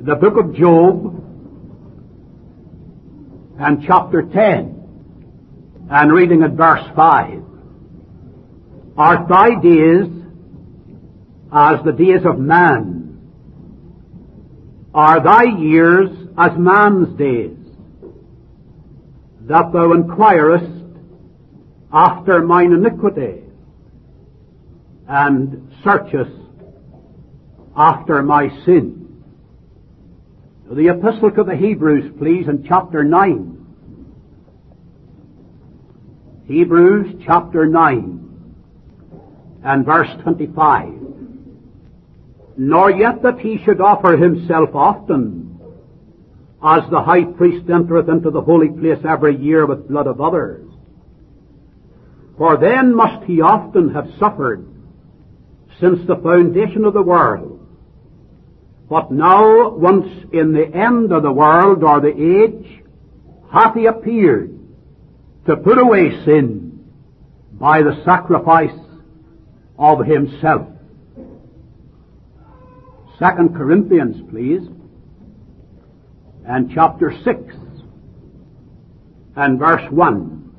the book of Job and chapter 10 and reading at verse 5. Art thy days as the days of man? Are thy years as man's days? That thou inquirest after mine iniquity, and searchest after my sin. The Epistle to the Hebrews, please, in chapter 9. Hebrews chapter 9 and verse 25. Nor yet that he should offer himself often, as the high priest entereth into the holy place every year with blood of others. For then must he often have suffered since the foundation of the world. But now, once in the end of the world or the age, hath he appeared to put away sin by the sacrifice of himself. 2 Corinthians, please, and chapter 6 and verse 1.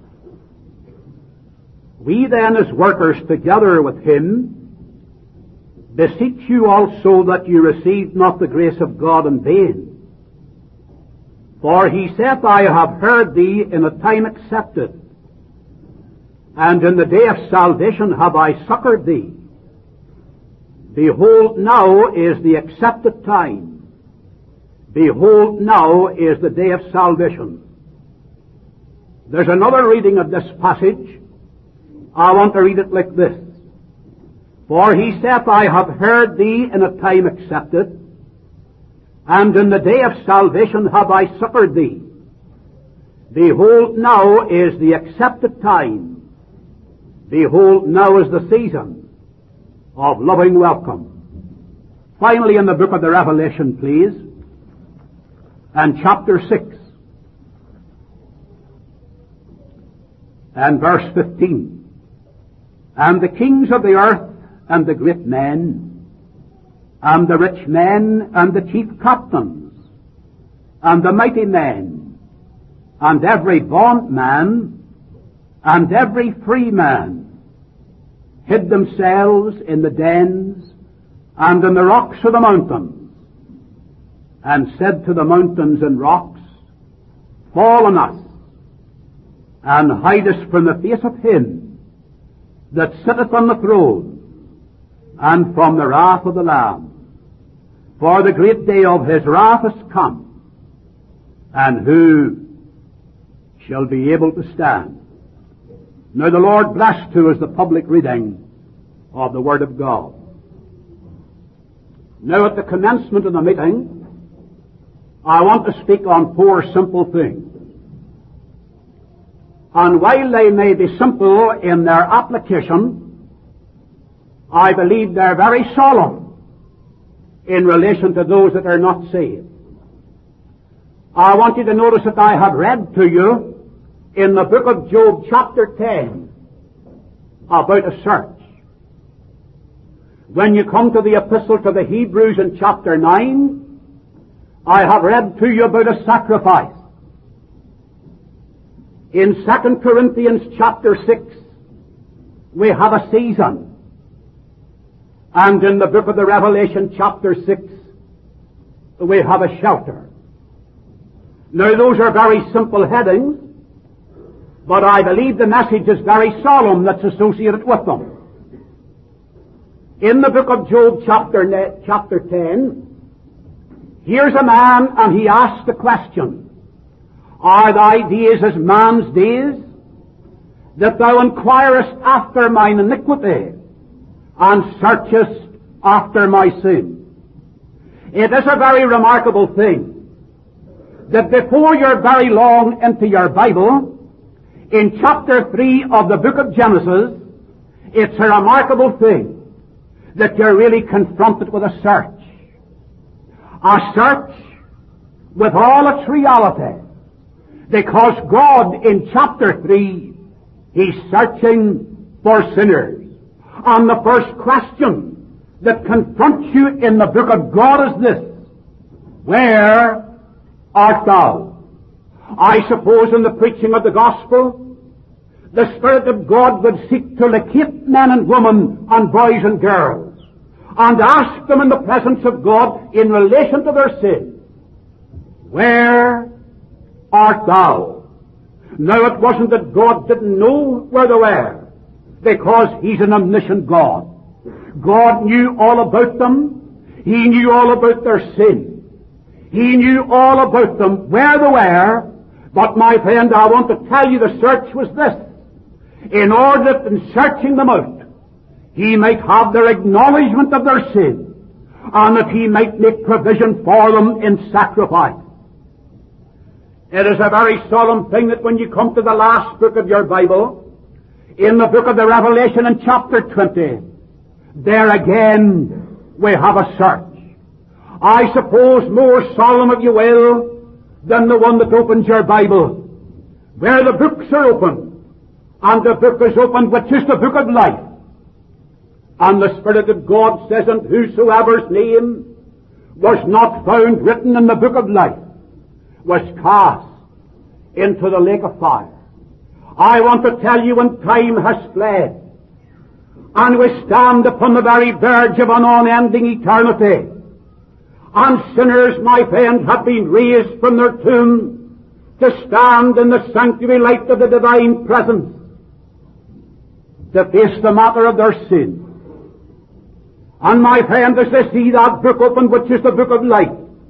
We then as workers together with him beseech you also that you receive not the grace of God in vain. For he saith, I have heard thee in a time accepted, and in the day of salvation have I succored thee. Behold, now is the accepted time. Behold, now is the day of salvation. There's another reading of this passage. I want to read it like this. For he saith, I have heard thee in a time accepted, and in the day of salvation have I succored thee. Behold, now is the accepted time. Behold, now is the season of loving welcome. Finally, in the book of the Revelation, please, and chapter 6, and verse 15. And the kings of the earth, and the great men, and the rich men, and the chief captains, and the mighty men, and every bondman, and every free man, hid themselves in the dens and in the rocks of the mountains, and said to the mountains and rocks, Fall on us, and hide us from the face of him that sitteth on the throne, and from the wrath of the Lamb. For the great day of his wrath is come, and who shall be able to stand? Now the Lord bless to us the public reading of the Word of God. Now at the commencement of the meeting, I want to speak on four simple things. And while they may be simple in their application, I believe they're very solemn in relation to those that are not saved. I want you to notice that I have read to you in the book of Job chapter 10 about a search. When you come to the epistle to the Hebrews in chapter 9, I have read to you about a sacrifice. In 2 Corinthians chapter 6, we have a season. And in the book of the Revelation chapter 6, we have a shelter. Now those are very simple headings, but I believe the message is very solemn that's associated with them. In the book of Job chapter 10, here's a man and he asks the question, Are thy days as man's days, that thou inquirest after mine iniquity, and searchest after my sin? It is a very remarkable thing that before you're very long into your Bible, in chapter 3 of the book of Genesis, it's a remarkable thing that you're really confronted with a search. A search with all its reality. Because God in chapter 3, He's searching for sinners. And the first question that confronts you in the book of God is this: Where art thou? I suppose in the preaching of the gospel, the Spirit of God would seek to locate men and women and boys and girls and ask them in the presence of God in relation to their sin, where art thou? Now it wasn't that God didn't know where they were, because He's an omniscient God. God knew all about them. He knew all about their sin. He knew all about them, where they were. But my friend, I want to tell you the search was this. In order that in searching them out, He might have their acknowledgement of their sin, and that He might make provision for them in sacrifice. It is a very solemn thing that when you come to the last book of your Bible, in the book of the Revelation in chapter 20, there again we have a search. I suppose more solemn, if you will, than the one that opens your Bible, where the books are opened, and the book is opened which is the book of life. And the Spirit of God says, and whosoever's name was not found written in the book of life was cast into the lake of fire. I want to tell you, when time has fled, and we stand upon the very verge of an unending eternity, and sinners, my friend, have been raised from their tomb to stand in the sanctuary light of the divine presence, to face the matter of their sin. And my friend, as they see that book open, which is the book of life,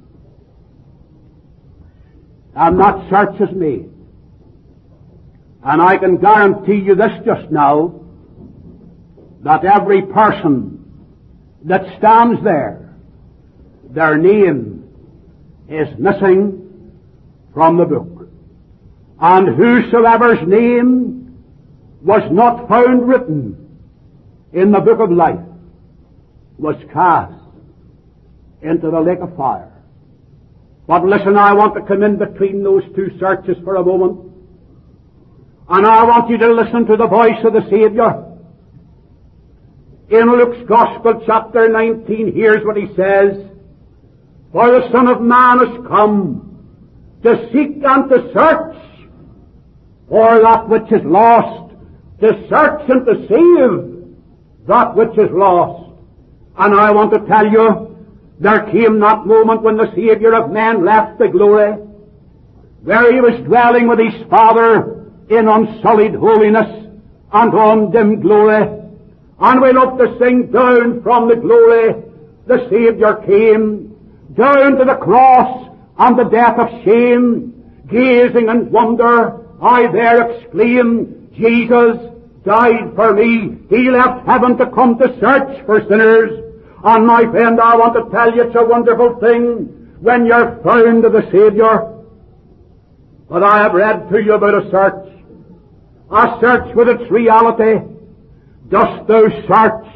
and that search is made. And I can guarantee you this just now, that every person that stands there, their name is missing from the book. And whosoever's name was not found written in the book of life was cast into the lake of fire. But listen, I want to come in between those two searches for a moment. And I want you to listen to the voice of the Savior. In Luke's Gospel, chapter 19, here's what He says. For the Son of Man has come to seek and to search for that which is lost, to search and to save that which is lost. And I want to tell you, there came that moment when the Savior of men left the glory, where He was dwelling with His Father in unsullied holiness and undimmed glory. And we love to sing, down from the glory the Savior came, down to the cross and the death of shame, gazing in wonder, I there exclaim, Jesus died for me. He left heaven to come to search for sinners. And my friend, I want to tell you, it's a wonderful thing when you're found of the Savior. But I have read to you about a search with its reality. Dost thou search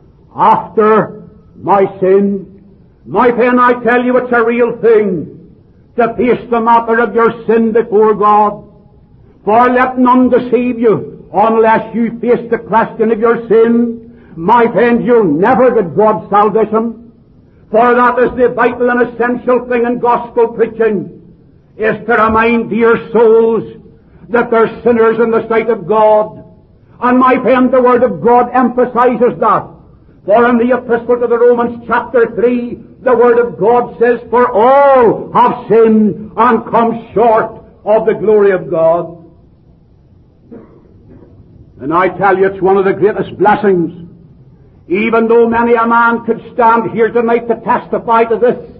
after my sin? My friend, I tell you, it's a real thing to face the matter of your sin before God. For let none deceive you unless you face the question of your sin. My friend, you'll never get God's salvation. For that is the vital and essential thing in gospel preaching, is to remind dear souls that they're sinners in the sight of God. And my friend, the Word of God emphasizes that. For in the Epistle to the Romans chapter 3, the Word of God says, for all have sinned and come short of the glory of God. And I tell you, it's one of the greatest blessings. Even though many a man could stand here tonight to testify to this,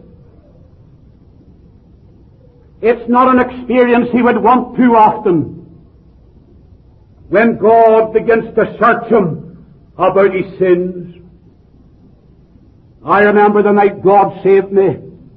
it's not an experience he would want too often when God begins to search him about his sins. I remember the night God saved me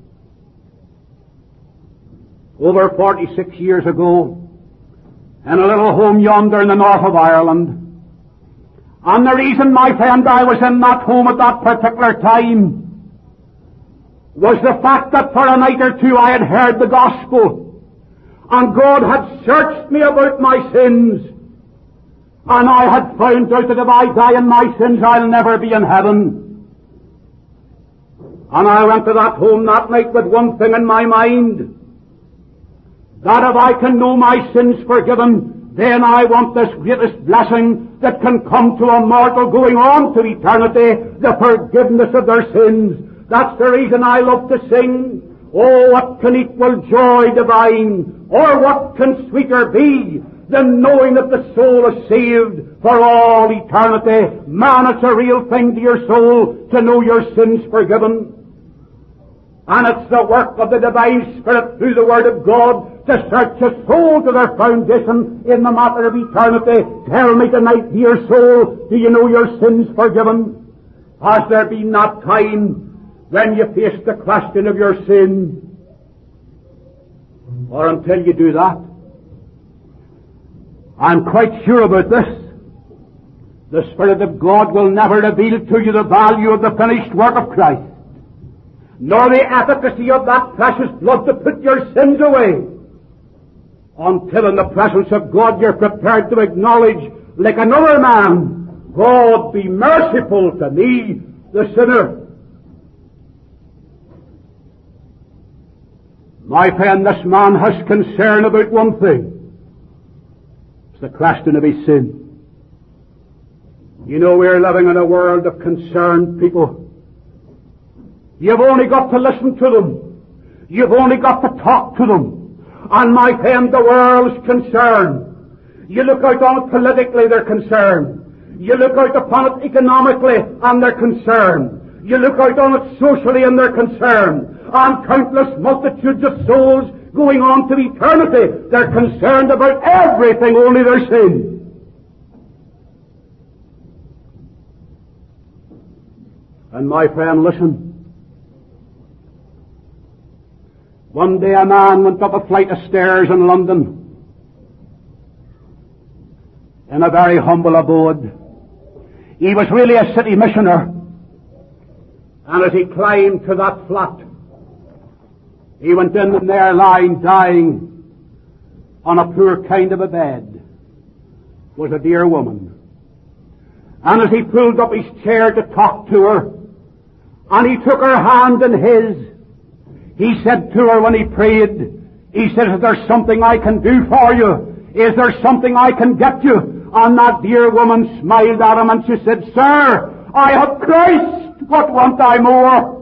over 46 years ago in a little home yonder in the north of Ireland. And the reason, my friend, I was in that home at that particular time was the fact that for a night or two I had heard the gospel, and God had searched me about my sins, and I had found out that if I die in my sins, I'll never be in heaven. And I went to that home that night with one thing in my mind, that if I can know my sins forgiven, then I want this greatest blessing that can come to a mortal going on to eternity, the forgiveness of their sins. That's the reason I love to sing. Oh, what can equal joy divine, or what can sweeter be than knowing that the soul is saved for all eternity? Man, it's a real thing to your soul to know your sins forgiven. And it's the work of the Divine Spirit through the Word of God to search a soul to their foundation in the matter of eternity. Tell me tonight, dear soul, do you know your sins forgiven? Has there been that time when you face the question of your sin? Or until you do that, I'm quite sure about this. The Spirit of God will never reveal to you the value of the finished work of Christ, nor the efficacy of that precious blood to put your sins away, until in the presence of God you're prepared to acknowledge, like another man, God, be merciful to me, the sinner. My friend, this man has concern about one thing. It's the question of his sin. You know, we're living in a world of concerned people. You've only got to listen to them. You've only got to talk to them. And my friend, the world's concerned. You look out on it politically, they're concerned. You look out upon it economically, and they're concerned. You look out on it socially, and they're concerned. And countless multitudes of souls going on to eternity, they're concerned about everything, only their sin. And my friend, listen. One day a man went up a flight of stairs in London in a very humble abode. He was really a city missioner. And as he climbed to that flat, he went in and there lying, dying on a poor kind of a bed, was a dear woman. And as he pulled up his chair to talk to her, and he took her hand in his, he said to her when he prayed, he said, is there something I can do for you? Is there something I can get you? And that dear woman smiled at him and she said, Sir, I have Christ. What want I more?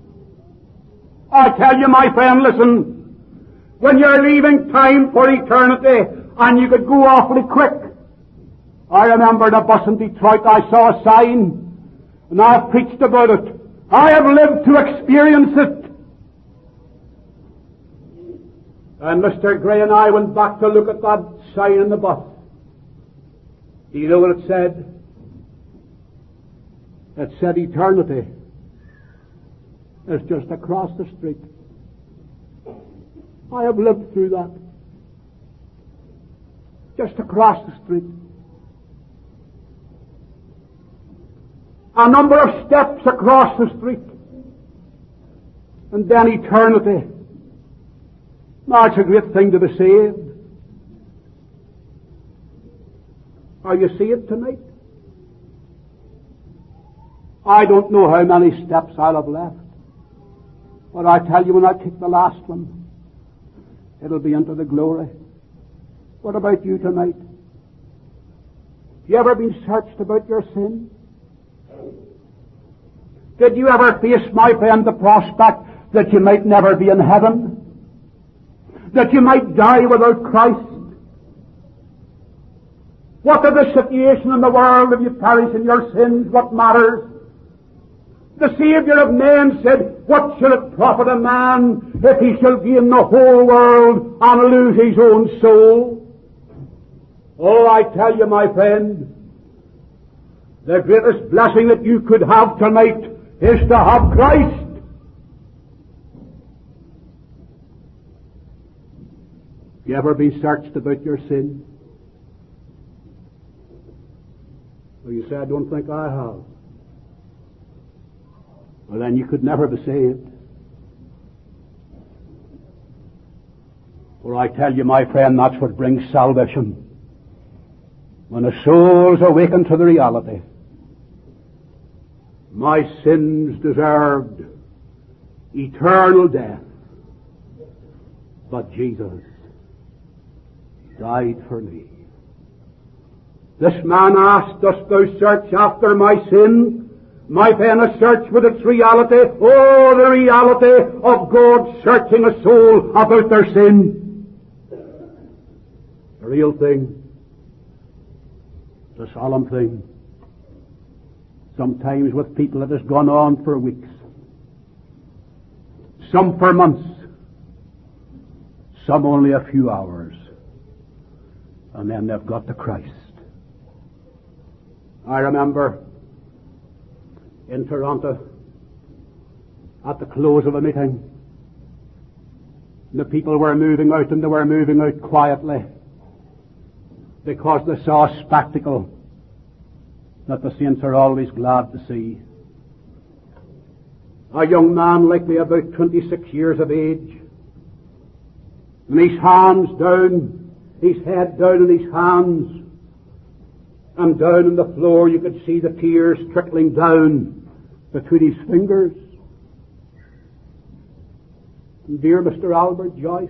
I tell you, my friend, listen. When you're leaving time for eternity, and you could go awfully quick. I remember in a bus in Detroit, I saw a sign, and I've preached about it. I have lived to experience it. And Mr. Gray and I went back to look at that sign in the bus. Do you know what it said? It said eternity. It's just across the street. I have lived through that. Just across the street. A number of steps across the street. And then eternity. Now, it's a great thing to be saved. Are you saved tonight? I don't know how many steps I'll have left. But I tell you, when I take the last one, it'll be into the glory. What about you tonight? You ever been searched about your sin? Did you ever face, my friend, the prospect that you might never be in heaven? That you might die without Christ? What of the situation in the world if you perish in your sins? What matters? The Saviour of men said, what shall it profit a man if he shall gain the whole world and lose his own soul? Oh, I tell you, my friend, the greatest blessing that you could have tonight is to have Christ. You ever been searched about your sin? Well, you say, I don't think I have. Well, then you could never be saved. For I tell you, my friend, that's what brings salvation. When a soul's awakened to the reality, my sins deserved eternal death. But Jesus died for me. This man asked, dost thou search after my sin? My pen a search with its reality. Oh, the reality of God searching a soul about their sin. A real thing. It's a solemn thing. Sometimes with people it has gone on for weeks. Some for months. Some only a few hours. And then they've got to Christ. I remember in Toronto at the close of a meeting, the people were moving out, and they were moving out quietly because they saw a spectacle that the saints are always glad to see. A young man likely about 26 years of age, and his hands down, his head down in his hands, and down on the floor you could see the tears trickling down between his fingers. And dear Mr. Albert Joyce,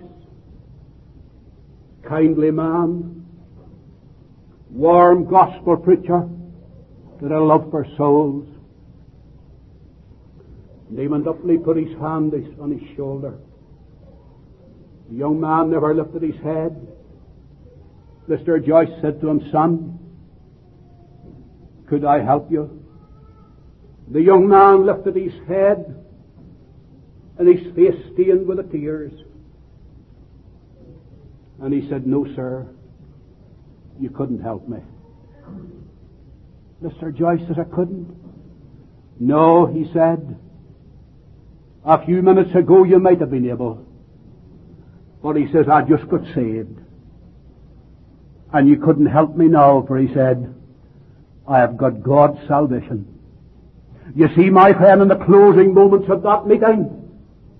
kindly man, warm gospel preacher, with a love for souls. And he went up and he put his hand on his shoulder. The young man never lifted his head. Mr. Joyce said to him, son, could I help you? The young man lifted his head, and his face stained with the tears. And he said, no, sir, you couldn't help me. Mr. Joyce says, I couldn't. No, he said, a few minutes ago you might have been able. But he says, I just got saved. And you couldn't help me now, for he said, I have got God's salvation. You see, my friend, in the closing moments of that meeting,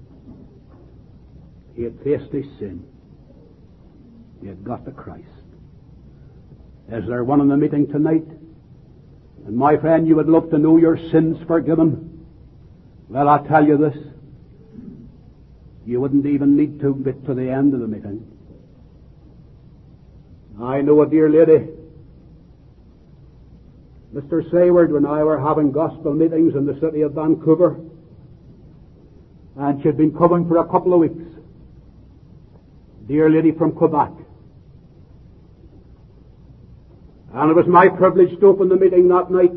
he had faced his sin. He had got to Christ. Is there one in the meeting tonight? And my friend, you would love to know your sins forgiven. Well, I'll tell you this. You wouldn't even need to get to the end of the meeting. I know a dear lady, Mr. Sayward, when I were having gospel meetings in the city of Vancouver, and she'd been coming for a couple of weeks. Dear lady from Quebec. And it was my privilege to open the meeting that night.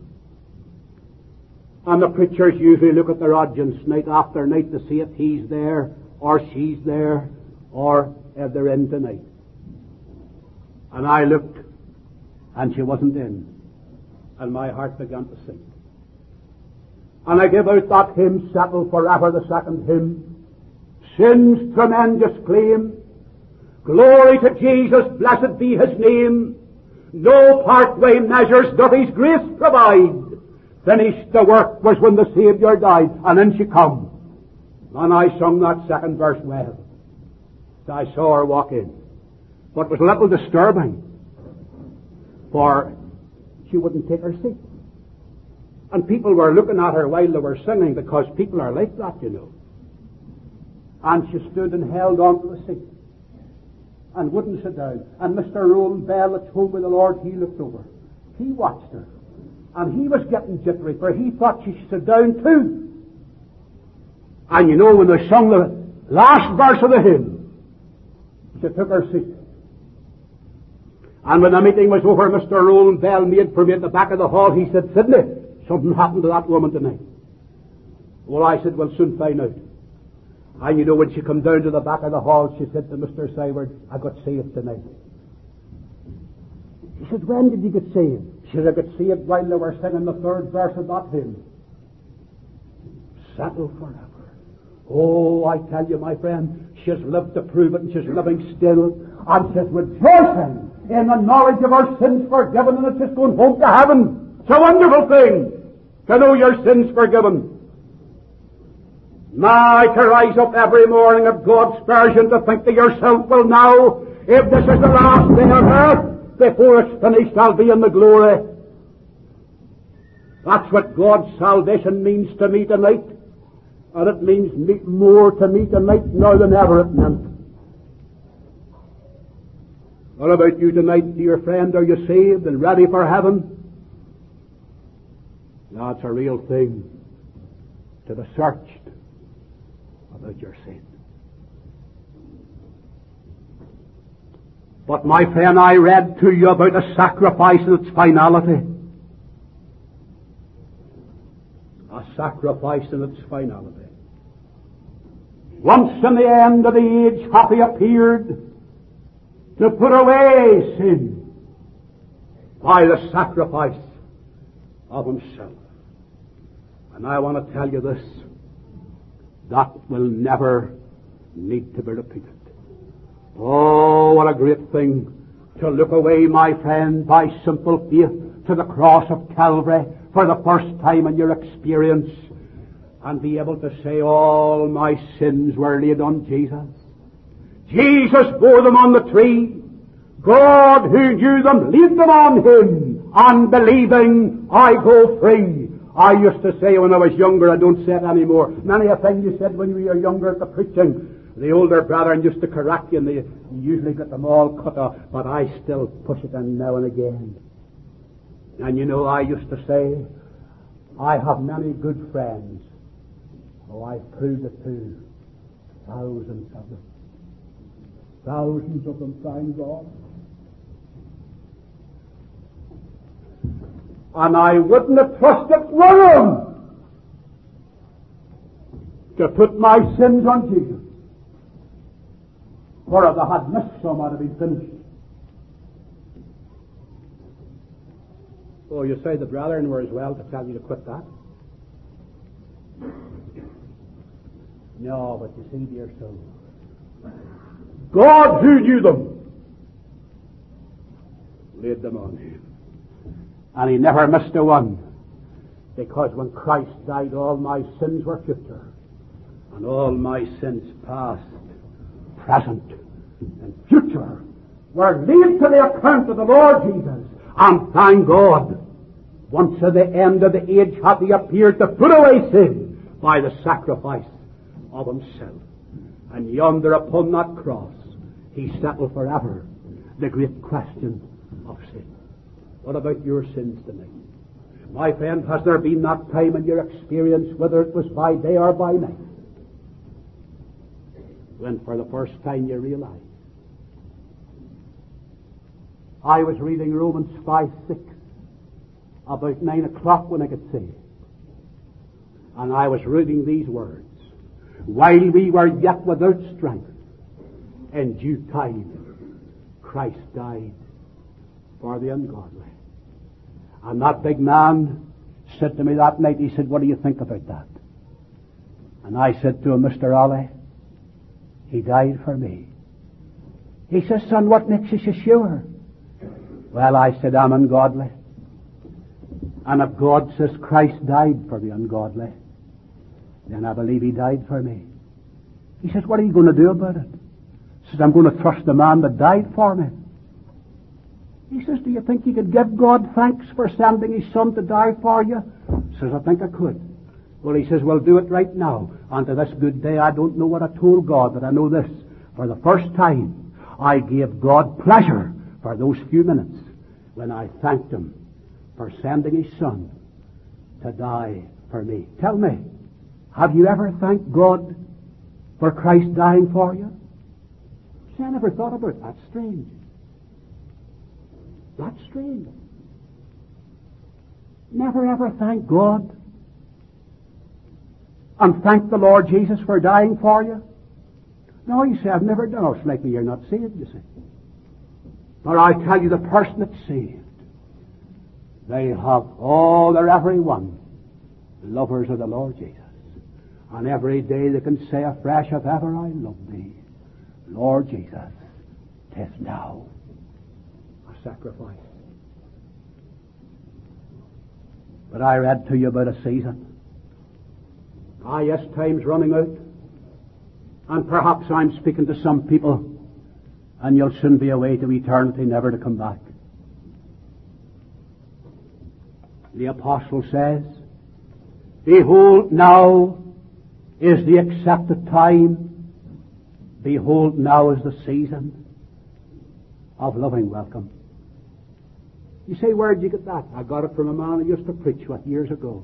And the preachers usually look at their audience night after night to see if he's there, or she's there, or if they're in tonight. And I looked, and she wasn't in. And my heart began to sink. And I gave out that hymn, Settled Forever, the second hymn. Sin's tremendous claim. Glory to Jesus, blessed be His name. No partway measures doth His grace provide. Finished the work was when the Saviour died. And then she come. And I sung that second verse well. So I saw her walk in. But it was a little disturbing. For she wouldn't take her seat. And people were looking at her while they were singing, because people are like that, you know. And she stood and held on to the seat and wouldn't sit down. And Mr. Roland Bell at home with the Lord, he looked over. He watched her. And he was getting jittery, for he thought she should sit down too. And you know, when they sung the last verse of the hymn, she took her seat. And when the meeting was over, Mr. Roland Bell made for me at the back of the hall. He said, Sidney, something happened to that woman tonight. Well, I said, we'll soon find out. And you know, when she come down to the back of the hall, she said to Mr. Sayward, I got saved tonight. He said, when did you get saved? She said, I got saved while they were singing the third verse of that hymn. Settled forever. Oh, I tell you, my friend, she's lived to prove it, and she's living still. And she's rejoicing in the knowledge of her sins forgiven, and it's just going home to heaven. It's a wonderful thing to know your sins forgiven. My, to rise up every morning of God's spursion to think to yourself, well now, if this is the last day on earth, before it's finished, I'll be in the glory. That's what God's salvation means to me tonight. And it means more to me tonight now than ever it meant. What about you tonight, dear friend? Are you saved and ready for heaven? That's a real thing to be searched about your sin. But my friend, I read to you about a sacrifice and its finality. A sacrifice in its finality. Once in the end of the age hath He appeared to put away sin by the sacrifice of Himself. And I want to tell you this, that will never need to be repeated. Oh, what a great thing to look away, my friend, by simple faith to the cross of Calvary for the first time in your experience and be able to say, all my sins were laid on Jesus. Jesus bore them on the tree. God, who knew them, laid them on Him. And believing, I go free. I used to say when I was younger, I don't say it anymore. Many a thing you said when you were younger at the preaching. The older brethren used to correct you and they usually got them all cut off. But I still push it in now and again. And you know, I used to say, I have many good friends. Oh, I've proved it too. Thousands of them. Thousands of them, thank God. And I wouldn't have trusted one of them to put my sins on Jesus. For if I had missed some, I'd have been finished. Oh, you say the brethren were as well to tell you to quit that? No, but you see, dear soul, God who knew them laid them on Him. And He never missed a one, because when Christ died, all my sins were future, and all my sins past, present, and future were laid to the account of the Lord Jesus. And thank God, once at the end of the age hath He appeared to put away sin by the sacrifice of Himself. And yonder upon that cross, He settled forever the great question of sin. What about your sins tonight? My friend, has there been that time in your experience, whether it was by day or by night, when for the first time you realized? I was reading Romans 5:6 about 9 o'clock when I could see. And I was reading these words. While we were yet without strength, in due time, Christ died for the ungodly. And that big man said to me that night, he said, what do you think about that? And I said to him, Mr. Ollie, He died for me. He says, son, what makes you so sure? Well, I said, I'm ungodly. And if God says Christ died for the ungodly, then I believe He died for me. He says, what are you going to do about it? He says, I'm going to trust the man that died for me. He says, do you think you could give God thanks for sending His Son to die for you? He says, I think I could. Well, he says, well, do it right now. And to this good day, I don't know what I told God, but I know this. For the first time, I gave God pleasure for those few minutes when I thanked Him for sending His Son to die for me. Tell me, have you ever thanked God for Christ dying for you? See, I never thought about it. That's strange. That's strange. Never ever thank God and thank the Lord Jesus for dying for you? No, you say, I've never done. Oh, it's likely you're not saved, you see. But I tell you, the person that's saved, they have all, they're every one, lovers of the Lord Jesus. And every day they can say afresh, if ever I love Thee, Lord Jesus, 'tis now. A sacrifice. But I read to you about a season. Ah, yes, time's running out. And perhaps I'm speaking to some people, and you'll soon be away to eternity, never to come back. The apostle says, behold, now is the accepted time. Behold, now is the season of loving welcome. You say, where did you get that? I got it from a man who used to preach years ago.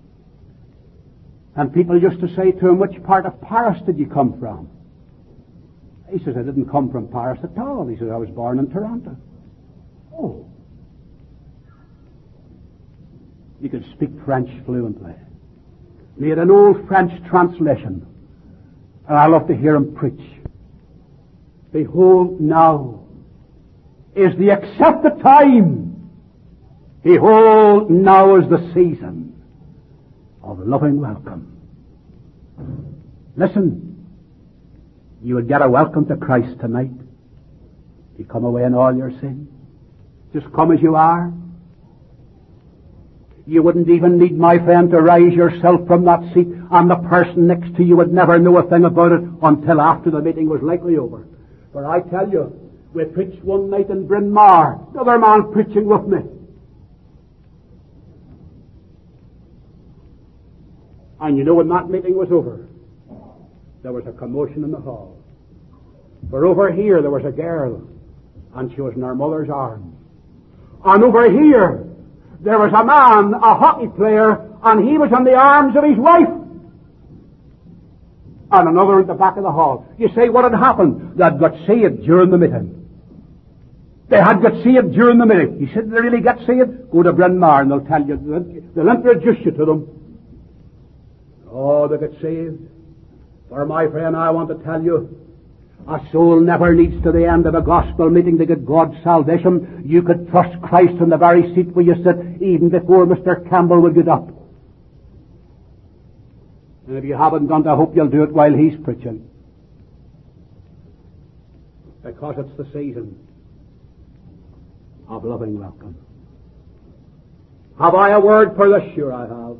And people used to say to him, which part of Paris did you come from? He says, I didn't come from Paris at all. He says, I was born in Toronto. Oh. He could speak French fluently. And he had an old French translation. And I love to hear him preach. Behold, now is the accepted time. Behold, now is the season of loving welcome. Listen, you would get a welcome to Christ tonight. You come away in all your sin. Just come as you are. You wouldn't even need, my friend, to rise yourself from that seat, and the person next to you would never know a thing about it until after the meeting was likely over. For I tell you, we preached one night in Bryn Mawr, the other man preaching with me. And you know, when that meeting was over, there was a commotion in the hall. For over here there was a girl, and she was in her mother's arms. And over here there was a man, a hockey player, and he was in the arms of his wife. And another at the back of the hall. You say, what had happened? They had got saved during the meeting. They had got saved during the meeting. You said, did they really get saved? Go to Bryn Mawr and they'll tell you. They'll introduce you to them. Oh, they get saved. For my friend, I want to tell you, a soul never needs to the end of a gospel meeting to get God's salvation. You could trust Christ in the very seat where you sit even before Mr. Campbell would get up. And if you haven't done it, I hope you'll do it while he's preaching. Because it's the season of loving welcome. Have I a word for this? Sure I have.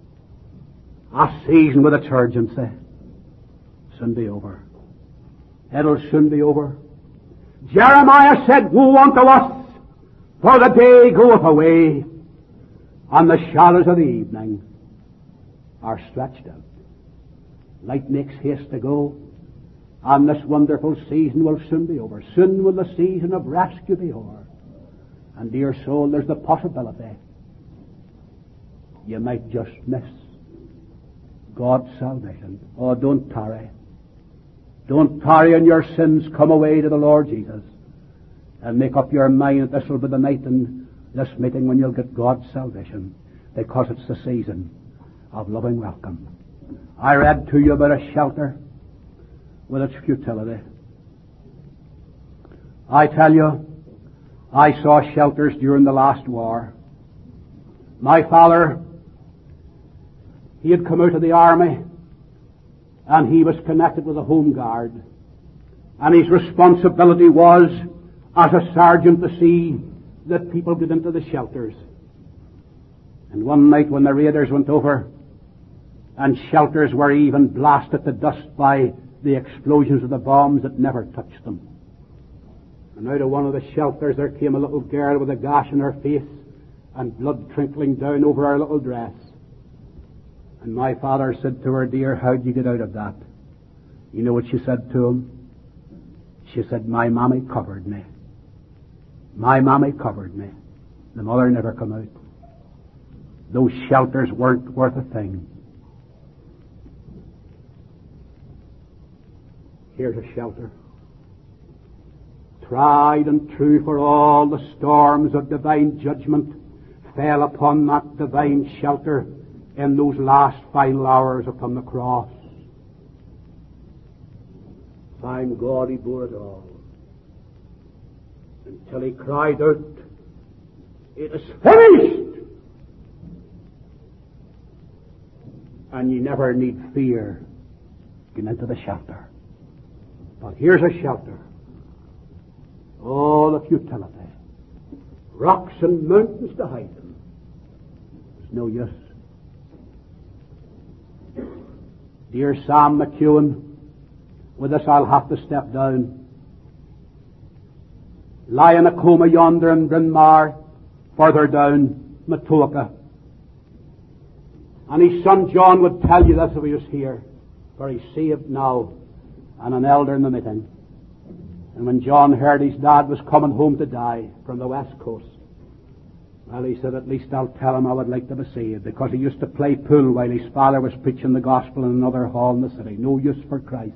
A season with its urgency. Soon be over. It'll soon be over. Jeremiah said, woe unto us, for the day goeth away, and the shadows of the evening are stretched out. Light makes haste to go, and this wonderful season will soon be over. Soon will the season of rescue be over. And dear soul, there's the possibility you might just miss God's salvation. Oh, don't tarry. Don't tarry in your sins. Come away to the Lord Jesus and make up your mind that this will be the night in this meeting when you'll get God's salvation, because it's the season of loving welcome. I read to you about a shelter with its futility. I tell you, I saw shelters during the last war. My father, he had come out of the army, and he was connected with the Home Guard. And his responsibility was, as a sergeant, to see that people get into the shelters. And one night when the raiders went over, and shelters were even blasted to dust by the explosions of the bombs that never touched them. And out of one of the shelters there came a little girl with a gash in her face and blood trickling down over her little dress. And my father said to her, dear, how'd you get out of that? You know what she said to him? She said, my mommy covered me. My mommy covered me. The mother never come out. Those shelters weren't worth a thing. Here's a shelter. Tried and true, for all the storms of divine judgment fell upon that divine shelter in those last final hours upon the cross. Thank God he bore it all. Until he cried out, it is finished! And you never need fear getting into the shelter. But here's a shelter. Oh, the futility. Rocks and mountains to hide them. It's no use. Dear Sam McEwen, with this I'll have to step down. Lie in a coma yonder in Bryn Mawr, further down, Matoaka. And his son John would tell you this if he was here. for he's saved now and an elder in the meeting. And when John heard his dad was coming home to die from the west coast, well, he said, at least I'll tell him I would like to be saved, because he used to play pool while his father was preaching the gospel in another hall in the city. No use for Christ.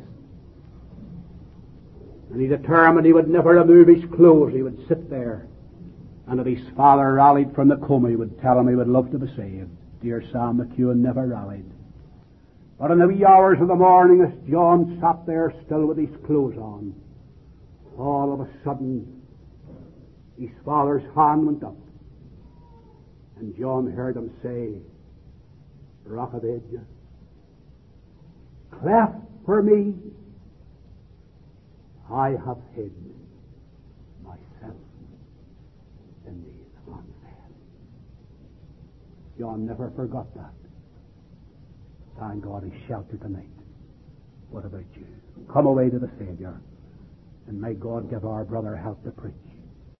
And he determined he would never remove his clothes. He would sit there. And if his father rallied from the coma, he would tell him he would love to be saved. Dear Sam McEwen never rallied. But in the wee hours of the morning, as John sat there still with his clothes on, all of a sudden, his father's hand went up. And John heard him say, Rock of Ages, cleft for me, I have hid myself in thee on faith. John never forgot that. Thank God he's sheltered tonight. What about you? Come away to the Savior, and may God give our brother help to preach.